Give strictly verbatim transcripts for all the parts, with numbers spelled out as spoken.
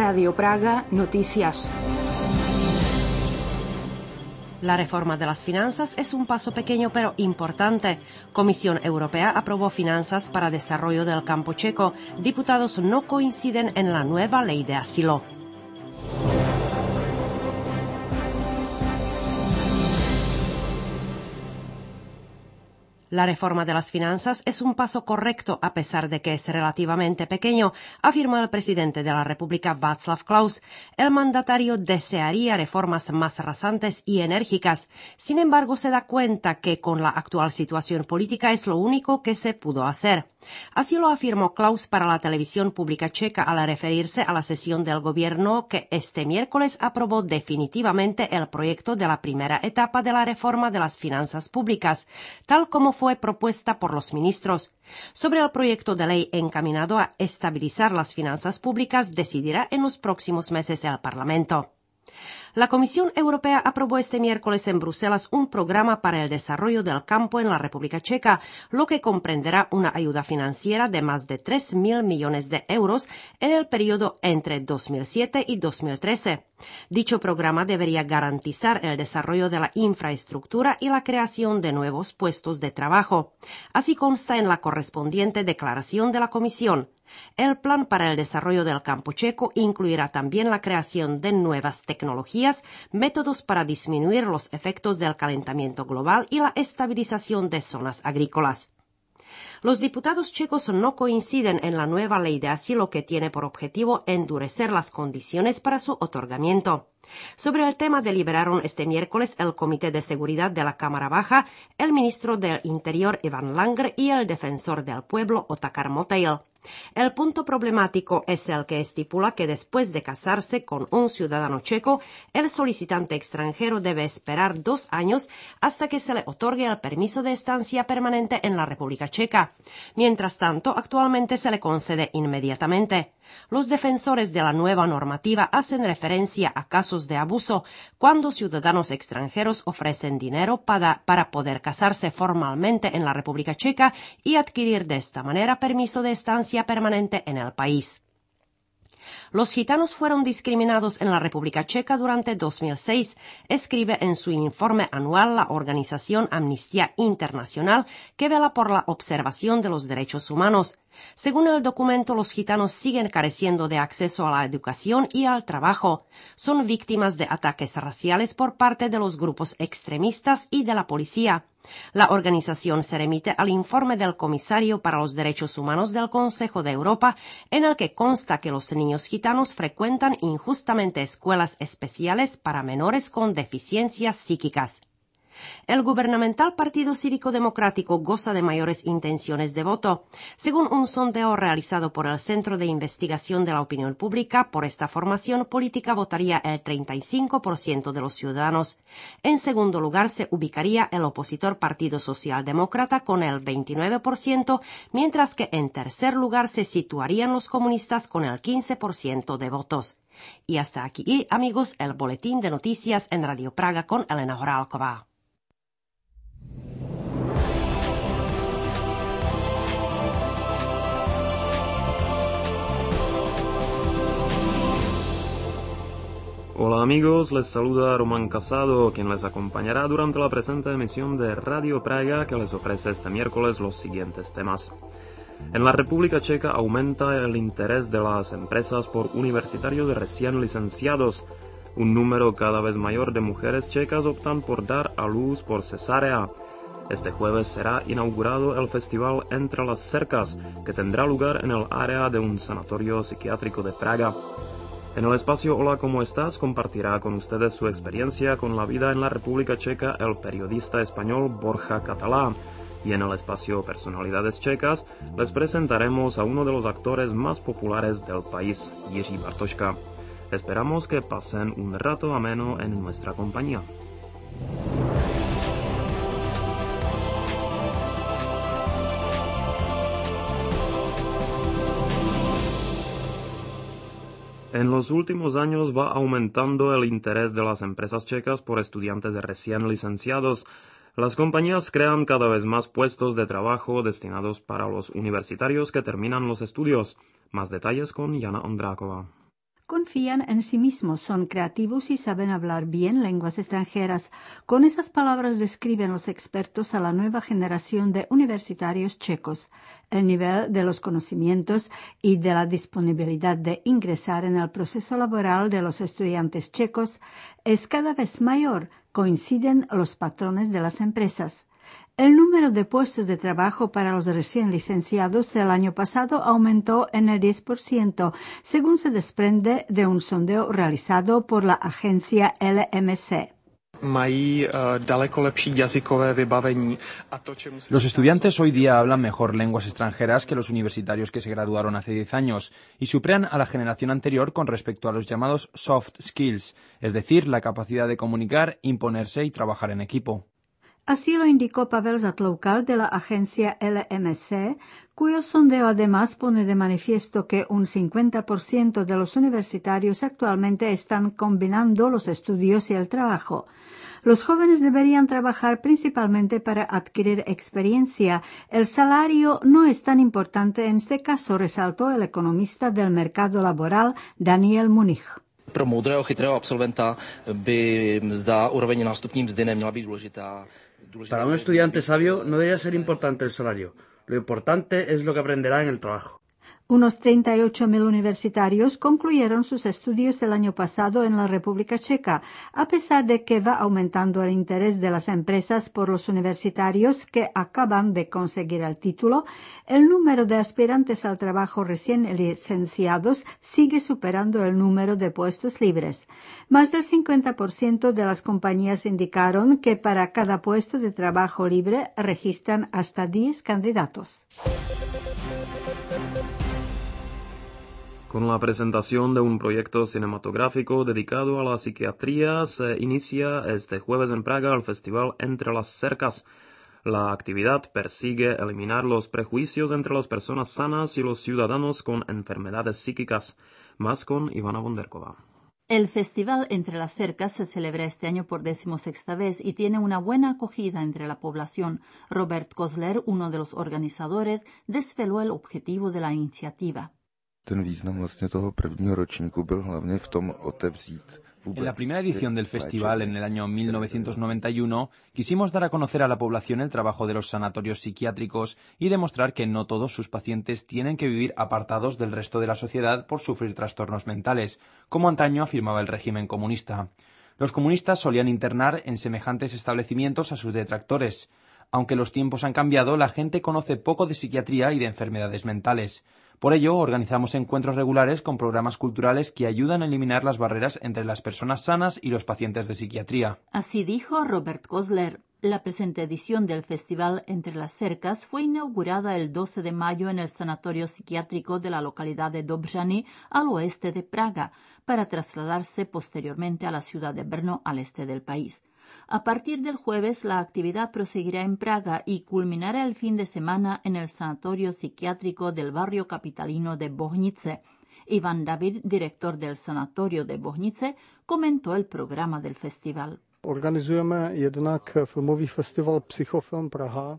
Radio Praga, noticias. La reforma de las finanzas es un paso pequeño pero importante. Comisión Europea aprobó finanzas para desarrollo del campo checo. Diputados no coinciden en la nueva ley de asilo. La reforma de las finanzas es un paso correcto a pesar de que es relativamente pequeño, afirmó el presidente de la República Václav Klaus. El mandatario desearía reformas más rasantes y enérgicas. Sin embargo, se da cuenta que con la actual situación política es lo único que se pudo hacer. Así lo afirmó Klaus para la televisión pública checa al referirse a la sesión del gobierno que este miércoles aprobó definitivamente el proyecto de la primera etapa de la reforma de las finanzas públicas, tal como fue propuesta por los ministros. Sobre el proyecto de ley encaminado a estabilizar las finanzas públicas decidirá en los próximos meses el Parlamento. La Comisión Europea aprobó este miércoles en Bruselas un programa para el desarrollo del campo en la República Checa, lo que comprenderá una ayuda financiera de más de tres mil millones de euros en el periodo entre dos mil siete y dos mil trece. Dicho programa debería garantizar el desarrollo de la infraestructura y la creación de nuevos puestos de trabajo. Así consta en la correspondiente declaración de la Comisión. El plan para el desarrollo del campo checo incluirá también la creación de nuevas tecnologías, métodos para disminuir los efectos del calentamiento global y la estabilización de zonas agrícolas. Los diputados checos no coinciden en la nueva ley de asilo que tiene por objetivo endurecer las condiciones para su otorgamiento. Sobre el tema deliberaron este miércoles el Comité de Seguridad de la Cámara Baja, el ministro del Interior Ivan Langer y el defensor del pueblo Otakar Moteil. El punto problemático es el que estipula que después de casarse con un ciudadano checo, el solicitante extranjero debe esperar dos años hasta que se le otorgue el permiso de estancia permanente en la República Checa. Mientras tanto, actualmente se le concede inmediatamente. Los defensores de la nueva normativa hacen referencia a casos de abuso cuando ciudadanos extranjeros ofrecen dinero para, para poder casarse formalmente en la República Checa y adquirir de esta manera permiso de estancia permanente en el país. Los gitanos fueron discriminados en la República Checa durante dos mil seis, escribe en su informe anual la organización Amnistía Internacional, que vela por la observación de los derechos humanos. Según el documento, los gitanos siguen careciendo de acceso a la educación y al trabajo. Son víctimas de ataques raciales por parte de los grupos extremistas y de la policía. La organización se remite al informe del Comisario para los Derechos Humanos del Consejo de Europa, en el que consta que los niños gitanos frecuentan injustamente escuelas especiales para menores con deficiencias psíquicas. El gubernamental Partido Cívico Democrático goza de mayores intenciones de voto. Según un sondeo realizado por el Centro de Investigación de la Opinión Pública, por esta formación política votaría el treinta y cinco por ciento de los ciudadanos. En segundo lugar se ubicaría el opositor Partido Socialdemócrata con el veintinueve por ciento, mientras que en tercer lugar se situarían los comunistas con el quince por ciento de votos. Y hasta aquí, amigos, el boletín de noticias en Radio Praga con Elena Horálková. Hola amigos, les saluda Román Casado, quien les acompañará durante la presente emisión de Radio Praga, que les ofrece este miércoles los siguientes temas. En la República Checa aumenta el interés de las empresas por universitarios recién licenciados. Un número cada vez mayor de mujeres checas optan por dar a luz por cesárea. Este jueves será inaugurado el festival Entre las Cercas, que tendrá lugar en el área de un sanatorio psiquiátrico de Praga. En el espacio Hola, ¿cómo estás? Compartirá con ustedes su experiencia con la vida en la República Checa el periodista español Borja Catalá. Y en el espacio Personalidades Checas les presentaremos a uno de los actores más populares del país, Jiří Bartoška. Esperamos que pasen un rato ameno en nuestra compañía. En los últimos años va aumentando el interés de las empresas checas por estudiantes recién licenciados. Las compañías crean cada vez más puestos de trabajo destinados para los universitarios que terminan los estudios. Más detalles con Jana Ondráková. confían en sí mismos, son creativos y saben hablar bien lenguas extranjeras. Con esas palabras describen los expertos a la nueva generación de universitarios checos. El nivel de los conocimientos y de la disponibilidad de ingresar en el proceso laboral de los estudiantes checos es cada vez mayor, coinciden los patrones de las empresas. El número de puestos de trabajo para los recién licenciados el año pasado aumentó en el diez por ciento, según se desprende de un sondeo realizado por la agencia L M C. Los estudiantes hoy día hablan mejor lenguas extranjeras que los universitarios que se graduaron hace diez años y superan a la generación anterior con respecto a los llamados soft skills, es decir, la capacidad de comunicar, imponerse y trabajar en equipo. Así lo indicó Pavel Zatloukal de la agencia L M C, cuyo sondeo además pone de manifiesto que un cincuenta por ciento de los universitarios actualmente están combinando los estudios y el trabajo. Los jóvenes deberían trabajar principalmente para adquirir experiencia. El salario no es tan importante en este caso, resaltó el economista del mercado laboral Daniel Munich. Pro moudrého, chytrého absolventa by mzda, úroveň nástupní mzdy neměla být důležitá. Para un estudiante sabio no debería ser importante el salario. Lo importante es lo que aprenderá en el trabajo. Unos treinta y ocho mil universitarios concluyeron sus estudios el año pasado en la República Checa, a pesar de que va aumentando el interés de las empresas por los universitarios que acaban de conseguir el título. El número de aspirantes al trabajo recién licenciados sigue superando el número de puestos libres. Más del cincuenta por ciento de las compañías indicaron que para cada puesto de trabajo libre registran hasta diez candidatos. Con la presentación de un proyecto cinematográfico dedicado a la psiquiatría se inicia este jueves en Praga el festival Entre las Cercas. La actividad persigue eliminar los prejuicios entre las personas sanas y los ciudadanos con enfermedades psíquicas. Más con Ivana Bonderkova. El festival Entre las Cercas se celebra este año por decimosexta vez y tiene una buena acogida entre la población. Robert Kozler, uno de los organizadores, desveló el objetivo de la iniciativa. Ten význam vlastně toho prvního ročníku byl hlavně v tom otevřít. En la primera edición del festival, en el año mil novecientos noventa y uno, quisimos dar a conocer a la población el trabajo de los sanatorios psiquiátricos y demostrar que no todos sus pacientes tienen que vivir apartados del resto de la sociedad por sufrir trastornos mentales, como antaño afirmaba el régimen comunista. Los comunistas solían internar en semejantes establecimientos a sus detractores. Aunque los tiempos han cambiado, la gente conoce poco de psiquiatría y de enfermedades mentales. Por ello, organizamos encuentros regulares con programas culturales que ayudan a eliminar las barreras entre las personas sanas y los pacientes de psiquiatría. Así dijo Robert Kozler. La presente edición del Festival Entre las Cercas fue inaugurada el doce de mayo en el sanatorio psiquiátrico de la localidad de Dobřany, al oeste de Praga, para trasladarse posteriormente a la ciudad de Brno, al este del país. A partir del jueves, la actividad proseguirá en Praga y culminará el fin de semana en el sanatorio psiquiátrico del barrio capitalino de Bohnice. Ivan David, director del sanatorio de Bohnice, comentó el programa del festival. Organizujeme jednak filmový festival Psychofilm Praha.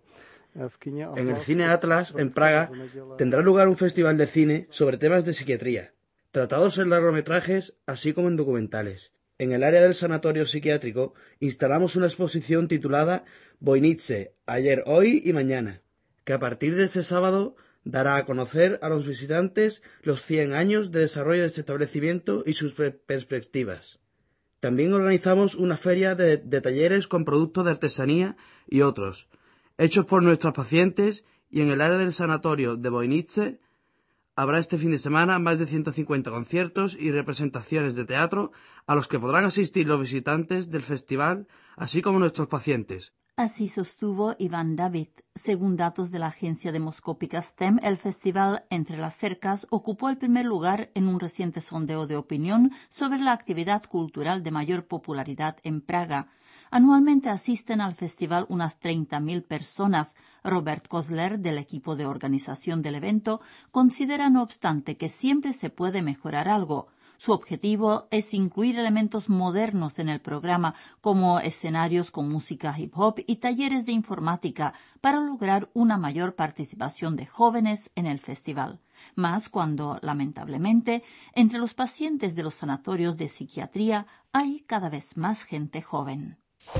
En el Cine Atlas, en Praga, tendrá lugar un festival de cine sobre temas de psiquiatría, tratados en largometrajes así como en documentales. En el área del sanatorio psiquiátrico instalamos una exposición titulada Bohnice, ayer, hoy y mañana, que a partir de ese sábado dará a conocer a los visitantes los cien años de desarrollo de este establecimiento y sus perspectivas. También organizamos una feria de, de talleres con productos de artesanía y otros, hechos por nuestros pacientes, y en el área del sanatorio de Bohnice habrá este fin de semana más de ciento cincuenta conciertos y representaciones de teatro a los que podrán asistir los visitantes del festival, así como nuestros pacientes. Así sostuvo Iván David. Según datos de la agencia demoscópica S T E M, el festival Entre las Cercas ocupó el primer lugar en un reciente sondeo de opinión sobre la actividad cultural de mayor popularidad en Praga. Anualmente asisten al festival unas treinta mil personas. Robert Kozler, del equipo de organización del evento, considera no obstante que siempre se puede mejorar algo. Su objetivo es incluir elementos modernos en el programa, como escenarios con música hip hop y talleres de informática, para lograr una mayor participación de jóvenes en el festival. Más cuando, lamentablemente, entre los pacientes de los sanatorios de psiquiatría hay cada vez más gente joven.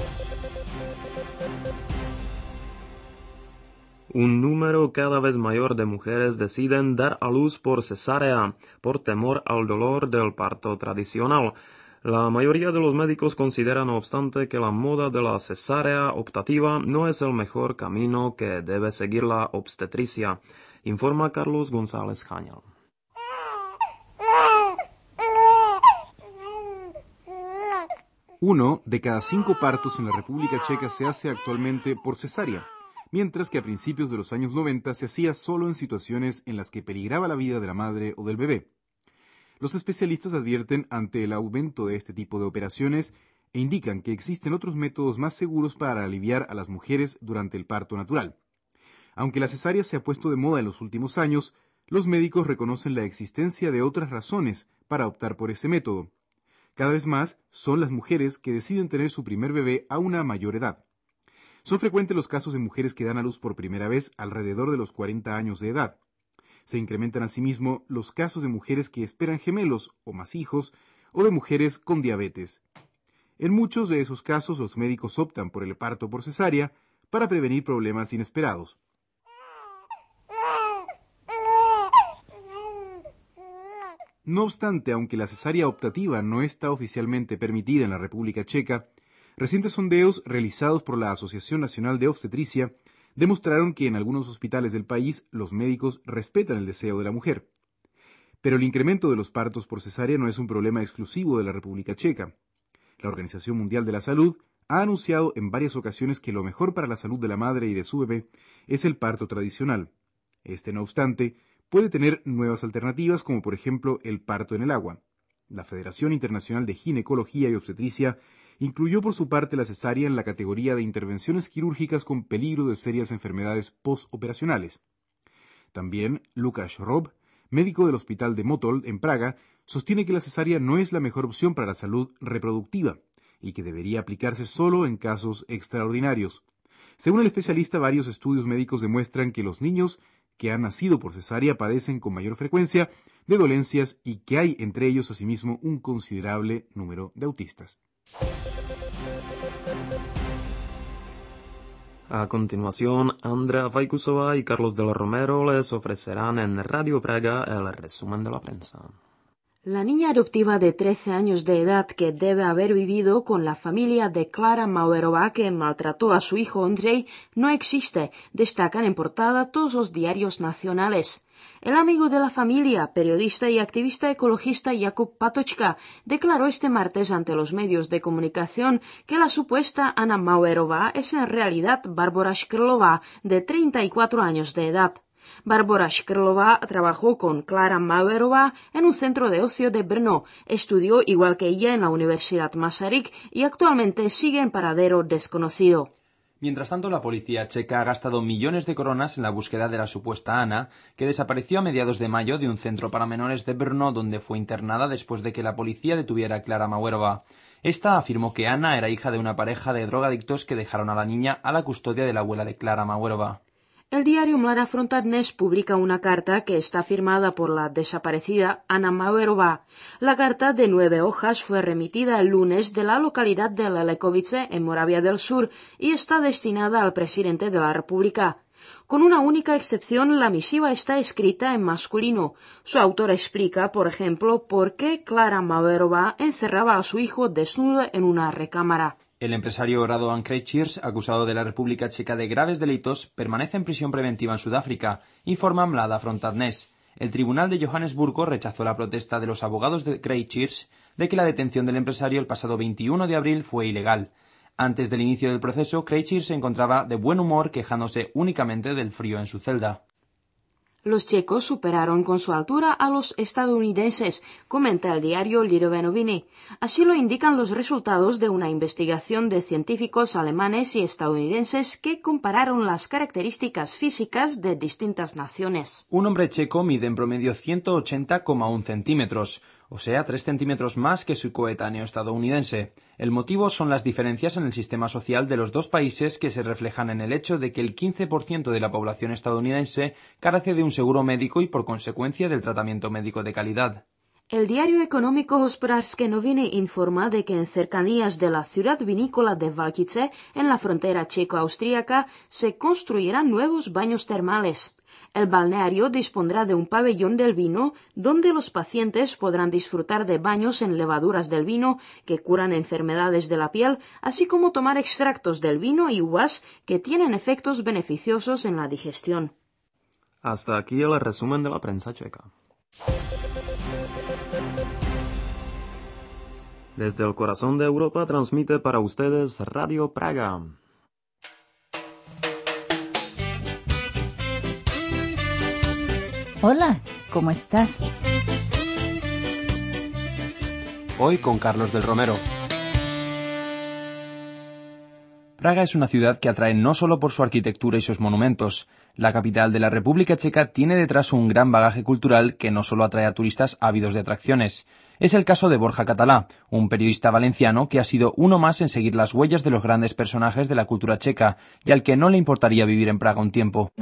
Un número cada vez mayor de mujeres deciden dar a luz por cesárea, por temor al dolor del parto tradicional. La mayoría de los médicos consideran, no obstante, que la moda de la cesárea optativa no es el mejor camino que debe seguir la obstetricia, informa Carlos González Jañal. Uno de cada cinco partos en la República Checa se hace actualmente por cesárea, mientras que a principios de los años noventa se hacía solo en situaciones en las que peligraba la vida de la madre o del bebé. Los especialistas advierten ante el aumento de este tipo de operaciones e indican que existen otros métodos más seguros para aliviar a las mujeres durante el parto natural. Aunque la cesárea se ha puesto de moda en los últimos años, los médicos reconocen la existencia de otras razones para optar por ese método. Cada vez más son las mujeres que deciden tener su primer bebé a una mayor edad. Son frecuentes los casos de mujeres que dan a luz por primera vez alrededor de los cuarenta años de edad. Se incrementan asimismo los casos de mujeres que esperan gemelos o más hijos, o de mujeres con diabetes. En muchos de esos casos los médicos optan por el parto por cesárea para prevenir problemas inesperados. No obstante, aunque la cesárea optativa no está oficialmente permitida en la República Checa, recientes sondeos realizados por la Asociación Nacional de Obstetricia demostraron que en algunos hospitales del país los médicos respetan el deseo de la mujer. Pero el incremento de los partos por cesárea no es un problema exclusivo de la República Checa. La Organización Mundial de la Salud ha anunciado en varias ocasiones que lo mejor para la salud de la madre y de su bebé es el parto tradicional. Este, no obstante, puede tener nuevas alternativas, como por ejemplo el parto en el agua. La Federación Internacional de Ginecología y Obstetricia incluyó por su parte la cesárea en la categoría de intervenciones quirúrgicas con peligro de serias enfermedades postoperacionales. También Lukáš Rob, médico del Hospital de Motol en Praga, sostiene que la cesárea no es la mejor opción para la salud reproductiva y que debería aplicarse solo en casos extraordinarios. Según el especialista, varios estudios médicos demuestran que los niños que han nacido por cesárea padecen con mayor frecuencia de dolencias y que hay entre ellos asimismo un considerable número de autistas. A continuación, Andrea Vajkusová y Carlos del Romero les ofrecerán en Radio Praga el resumen de la prensa. La niña adoptiva de trece años de edad que debe haber vivido con la familia de Klara Mauerová que maltrató a su hijo Andrei no existe, destacan en portada todos los diarios nacionales. El amigo de la familia, periodista y activista ecologista Jakub Patočka, declaró este martes ante los medios de comunicación que la supuesta Anna Mauerová es en realidad Barbora Škrlová, de treinta y cuatro años de edad. Barbora Škrlová trabajó con Klara Mauerová en un centro de ocio de Brno, estudió igual que ella en la Universidad Masaryk y actualmente sigue en paradero desconocido. Mientras tanto, la policía checa ha gastado millones de coronas en la búsqueda de la supuesta Ana, que desapareció a mediados de mayo de un centro para menores de Brno, donde fue internada después de que la policía detuviera a Klara Mauerová. Esta afirmó que Ana era hija de una pareja de drogadictos que dejaron a la niña a la custodia de la abuela de Klara Mauerová. El diario Mlada Fronta Dnes publica una carta que está firmada por la desaparecida Anna Mauerová. La carta de nueve hojas fue remitida el lunes de la localidad de Lelekovice, en Moravia del Sur, y está destinada al presidente de la República. Con una única excepción, la misiva está escrita en masculino. Su autor explica, por ejemplo, por qué Klara Mauerová encerraba a su hijo desnudo en una recámara. El empresario Radovan Krejcir, acusado de la República Checa de graves delitos, permanece en prisión preventiva en Sudáfrica, informa Mlada Fronta Dnes. El tribunal de Johannesburgo rechazó la protesta de los abogados de Krejcir de que la detención del empresario el pasado veintiuno de abril fue ilegal. Antes del inicio del proceso, Krejcir se encontraba de buen humor, quejándose únicamente del frío en su celda. Los checos superaron con su altura a los estadounidenses, comenta el diario Lidové noviny. Así lo indican los resultados de una investigación de científicos alemanes y estadounidenses que compararon las características físicas de distintas naciones. Un hombre checo mide en promedio ciento ochenta coma uno centímetros, o sea, tres centímetros más que su coetáneo estadounidense. El motivo son las diferencias en el sistema social de los dos países que se reflejan en el hecho de que el quince por ciento de la población estadounidense carece de un seguro médico y por consecuencia del tratamiento médico de calidad. El diario económico Hospodářské noviny informa de que en cercanías de la ciudad vinícola de Valkice, en la frontera checo-austríaca, se construirán nuevos baños termales. El balneario dispondrá de un pabellón del vino donde los pacientes podrán disfrutar de baños en levaduras del vino que curan enfermedades de la piel, así como tomar extractos del vino y uvas que tienen efectos beneficiosos en la digestión. Hasta aquí el resumen de la prensa checa. Desde el corazón de Europa transmite para ustedes Radio Praga. Hola, ¿cómo estás? Hoy con Carlos del Romero. Praga es una ciudad que atrae no solo por su arquitectura y sus monumentos. La capital de la República Checa tiene detrás un gran bagaje cultural que no solo atrae a turistas ávidos de atracciones. Es el caso de Borja Catalá, un periodista valenciano que ha sido uno más en seguir las huellas de los grandes personajes de la cultura checa y al que no le importaría vivir en Praga un tiempo.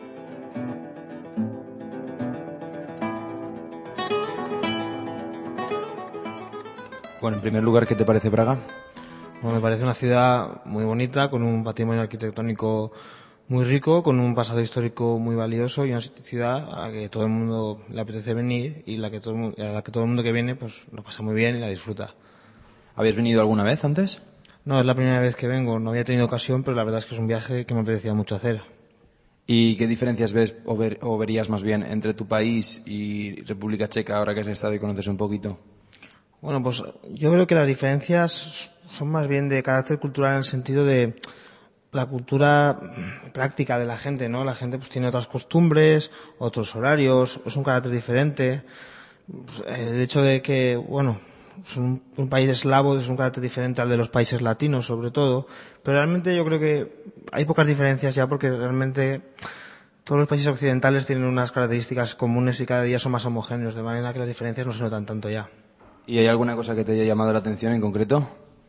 Bueno, en primer lugar, ¿qué te parece Praga? Bueno, me parece una ciudad muy bonita, con un patrimonio arquitectónico muy rico, con un pasado histórico muy valioso y una ciudad a la que todo el mundo le apetece venir y la que todo, a la que todo el mundo que viene pues lo pasa muy bien y la disfruta. ¿Habías venido alguna vez antes? No, es la primera vez que vengo. No había tenido ocasión, pero la verdad es que es un viaje que me apetecía mucho hacer. ¿Y qué diferencias ves o, ver, o verías más bien entre tu país y República Checa ahora que has estado y conoces un poquito? Bueno, pues yo creo que las diferencias son más bien de carácter cultural en el sentido de la cultura práctica de la gente, ¿no? La gente pues tiene otras costumbres, otros horarios, es un carácter diferente. Pues, el hecho de que, bueno, es un, un país eslavo es un carácter diferente al de los países latinos, sobre todo. Pero realmente yo creo que hay pocas diferencias ya porque realmente todos los países occidentales tienen unas características comunes y cada día son más homogéneos, de manera que las diferencias no se notan tanto ya. ¿Y hay alguna cosa que te haya llamado la atención en concreto?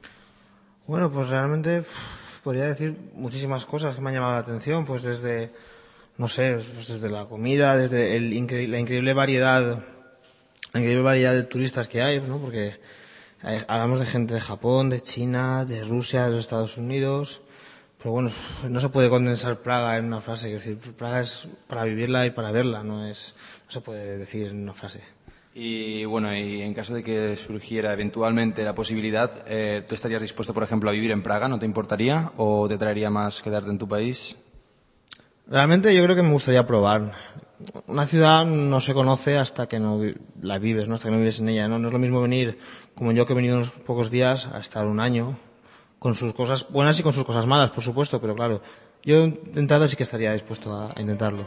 Bueno, pues realmente uf, podría decir muchísimas cosas que me han llamado la atención, pues desde, no sé, pues desde la comida, desde el incre- la increíble variedad, la increíble variedad de turistas que hay, ¿no? Porque hay, hablamos de gente de Japón, de China, de Rusia, de los Estados Unidos, pero bueno, no se puede condensar Praga en una frase, es decir, Praga es para vivirla y para verla, no es, no se puede decir en una frase. Y bueno, y en caso de que surgiera eventualmente la posibilidad, eh, ¿tú estarías dispuesto, por ejemplo, a vivir en Praga? ¿No te importaría? ¿O te traería más quedarte en tu país? Realmente yo creo que me gustaría probar. Una ciudad no se conoce hasta que no vi- la vives, ¿no? Hasta que no vives en ella, ¿no? No es lo mismo venir, como yo que he venido unos pocos días, a estar un año, con sus cosas buenas y con sus cosas malas, por supuesto, pero claro, yo de entrada sí que estaría dispuesto a, a intentarlo.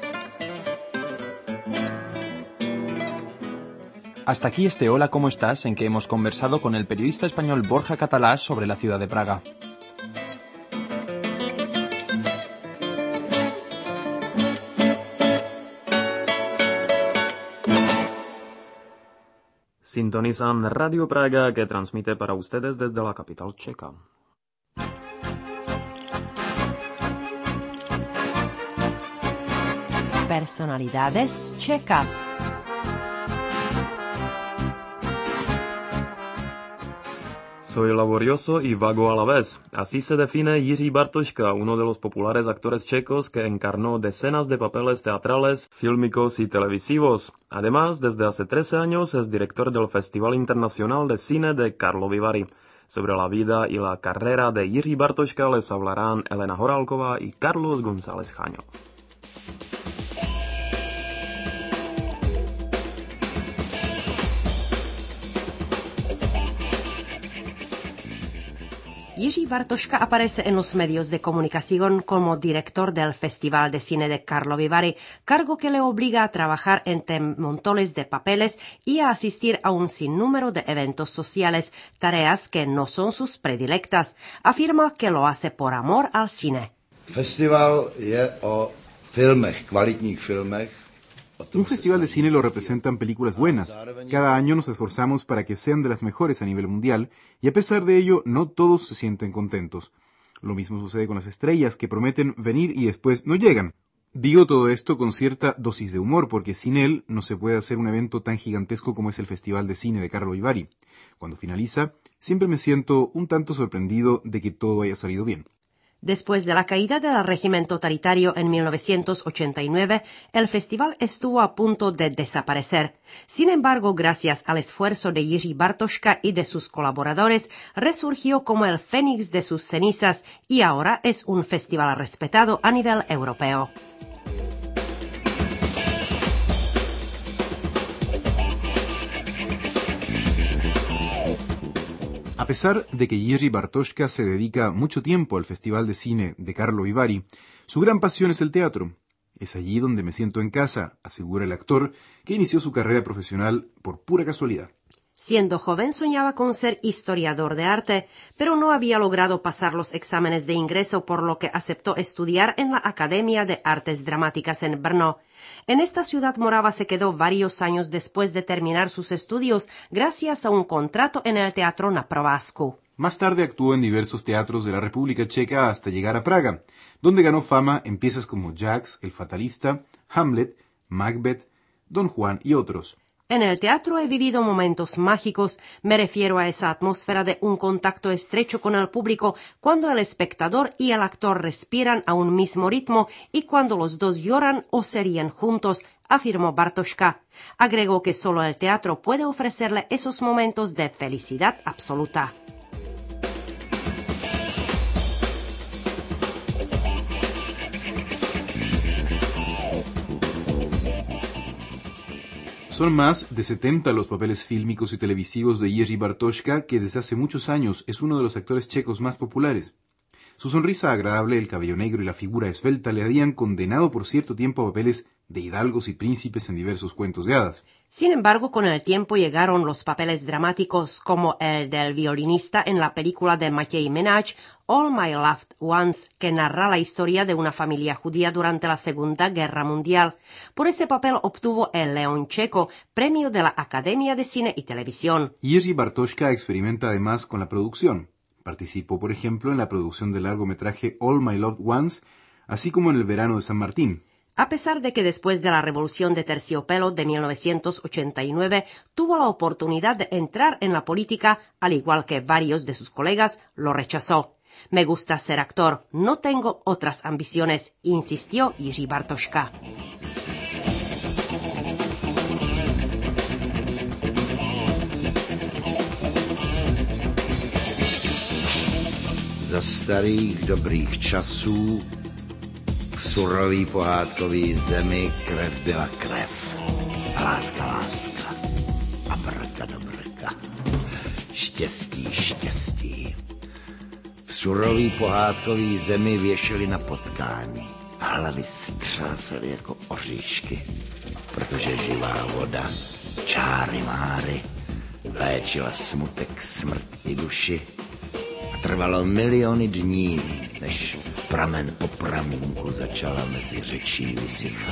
Hasta aquí este Hola, ¿cómo estás?, en que hemos conversado con el periodista español Borja Catalá sobre la ciudad de Praga. Sintonizan Radio Praga, que transmite para ustedes desde la capital checa. Personalidades checas. Soy laborioso y vago a la vez. Así se define Jiří Bartoška, uno de los populares actores checos que encarnó decenas de papeles teatrales, fílmicos y televisivos. Además, desde hace trece años es director del Festival Internacional de Cine de Karlovy Vary. Sobre la vida y la carrera de Jiří Bartoška les hablarán Elena Horálková y Carlos González Jaño. Jiří Bartoška aparece en los medios de comunicación como director del Festival de Cine de Karlovy Vary, cargo que le obliga a trabajar entre montones de papeles y a asistir a un sinnúmero de eventos sociales, tareas que no son sus predilectas. Afirma que lo hace por amor al cine. Festival je o filmech, kvalitních filmech, o Un festival de cine lo representan películas buenas. Cada año nos esforzamos para que sean de las mejores a nivel mundial y a pesar de ello no todos se sienten contentos. Lo mismo sucede con las estrellas que prometen venir y después no llegan. Digo todo esto con cierta dosis de humor porque sin él no se puede hacer un evento tan gigantesco como es el Festival de Cine de Karlovy Vary. Cuando finaliza, siempre me siento un tanto sorprendido de que todo haya salido bien. Después de la caída del régimen totalitario en mil novecientos ochenta y nueve, el festival estuvo a punto de desaparecer. Sin embargo, gracias al esfuerzo de Jiří Bartoška y de sus colaboradores, resurgió como el fénix de sus cenizas y ahora es un festival respetado a nivel europeo. A pesar de que Jiří Bartoška se dedica mucho tiempo al Festival de Cine de Karlovy Vary, su gran pasión es el teatro. Es allí donde me siento en casa, asegura el actor, que inició su carrera profesional por pura casualidad. Siendo joven soñaba con ser historiador de arte, pero no había logrado pasar los exámenes de ingreso, por lo que aceptó estudiar en la Academia de Artes Dramáticas en Brno. En esta ciudad morava se quedó varios años después de terminar sus estudios, gracias a un contrato en el Teatro na Provázku. Más tarde actuó en diversos teatros de la República Checa hasta llegar a Praga, donde ganó fama en piezas como Jax, El Fatalista, Hamlet, Macbeth, Don Juan y otros. En el teatro he vivido momentos mágicos, me refiero a esa atmósfera de un contacto estrecho con el público cuando el espectador y el actor respiran a un mismo ritmo y cuando los dos lloran o se ríen juntos, afirmó Bartoška. Agregó que solo el teatro puede ofrecerle esos momentos de felicidad absoluta. Son más de setenta los papeles fílmicos y televisivos de Jiří Bartoška, que desde hace muchos años es uno de los actores checos más populares. Su sonrisa agradable, el cabello negro y la figura esbelta le habían condenado por cierto tiempo a papeles de hidalgos y príncipes en diversos cuentos de hadas. Sin embargo, con el tiempo llegaron los papeles dramáticos como el del violinista en la película de Matěj Menáč, All My Loved Ones, que narra la historia de una familia judía durante la Segunda Guerra Mundial. Por ese papel obtuvo el León Checo, premio de la Academia de Cine y Televisión. Jiří Bartoška experimenta además con la producción. Participó, por ejemplo, en la producción del largometraje All My Loved Ones, así como en El Verano de San Martín. A pesar de que después de la Revolución de Terciopelo de mil novecientos ochenta y nueve tuvo la oportunidad de entrar en la política, al igual que varios de sus colegas, lo rechazó. Me gusta ser actor, no tengo otras ambiciones, insistió Jiří Bartoška. Za starých dobrých časů v surový pohádkový zemi krev byla krev a láska láska a brka do brka. Štěstí, štěstí. V surový pohádkový zemi věšeli na potkání a hlavy se třásely jako oříšky, protože živá voda, čáry máry, léčila smutek, smrt i duši. Trvalo miliony dní, než pramen po pramínku začala mezi řečí vysychat.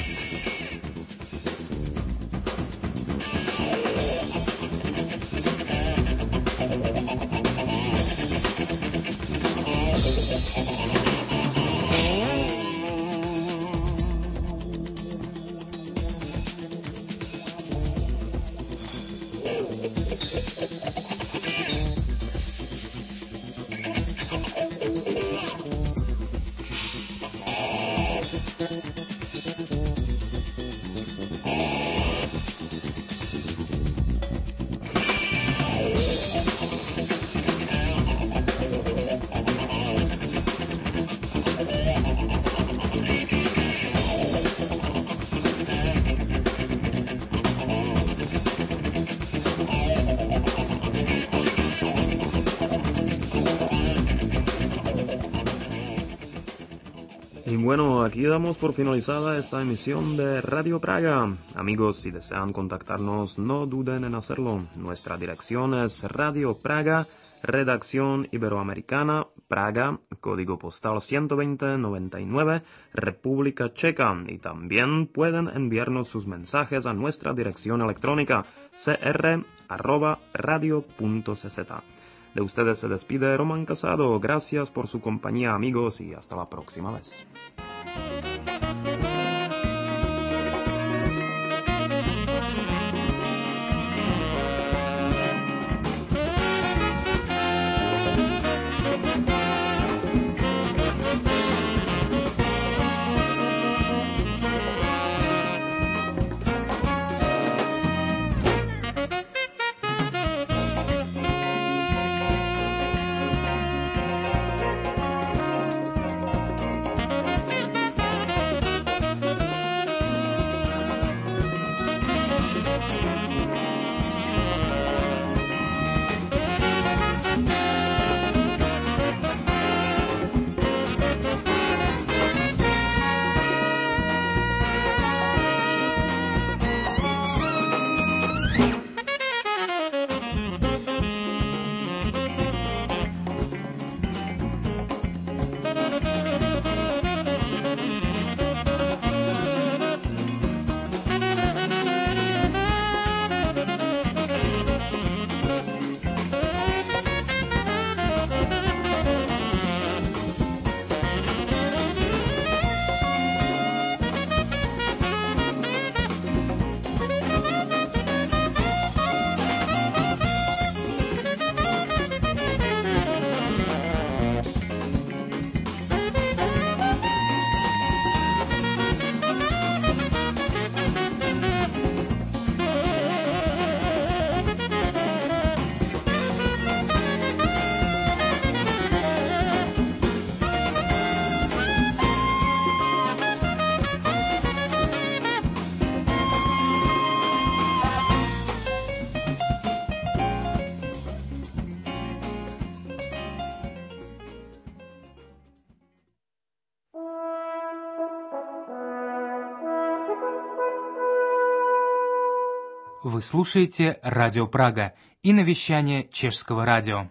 Y bueno, aquí damos por finalizada esta emisión de Radio Praga. Amigos, si desean contactarnos, no duden en hacerlo. Nuestra dirección es Radio Praga, Redacción Iberoamericana, Praga, código postal ciento veinte noventa y nueve, República Checa, y también pueden enviarnos sus mensajes a nuestra dirección electrónica c r arroba radio punto c z. De ustedes se despide Román Casado. Gracias por su compañía, amigos, y hasta la próxima vez. Вы слушаете Радио Прага и навещание Чешского радио.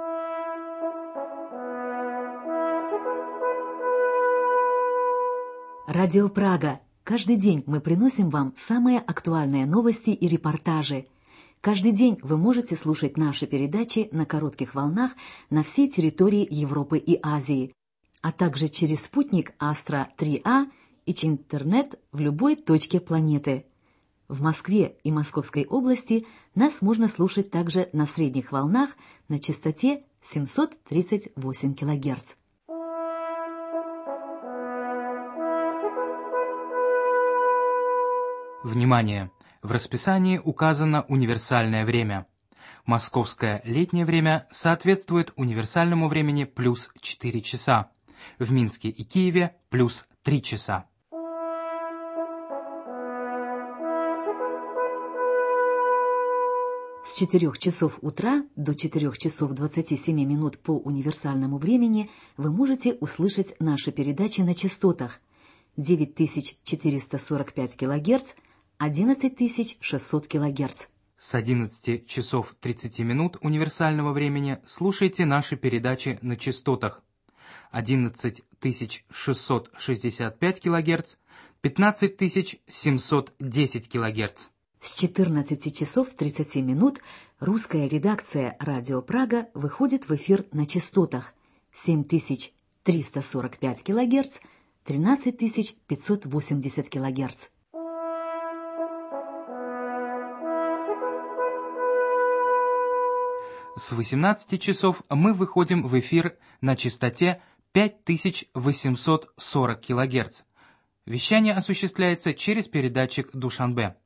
Радио Прага. Каждый день мы приносим вам самые актуальные новости и репортажи. Каждый день вы можете слушать наши передачи на коротких волнах на всей территории Европы и Азии, а также через спутник Астра три а и через интернет в любой точке планеты. В Москве и Московской области нас можно слушать также на средних волнах на частоте семьсот тридцать восемь килогерц. Внимание! В расписании указано универсальное время. Московское летнее время соответствует универсальному времени плюс четыре часа. В Минске и Киеве плюс три часа. С четырёх часов утра до четырёх часов двадцати семи минут по универсальному времени вы можете услышать наши передачи на частотах девять тысяч четыреста сорок пять килогерц, одиннадцать тысяч шестьсот килогерц. С одиннадцати часов тридцати минут универсального времени слушайте наши передачи на частотах одиннадцать тысяч шестьсот шестьдесят пять килогерц, пятнадцать тысяч семьсот десять килогерц. С четырнадцати часов тридцати минут русская редакция «Радио Прага» выходит в эфир на частотах семь тысяч триста сорок пять килогерц, тринадцать тысяч пятьсот восемьдесят килогерц. С восемнадцати часов мы выходим в эфир на частоте пять тысяч восемьсот сорок килогерц. Вещание осуществляется через передатчик Душанбе.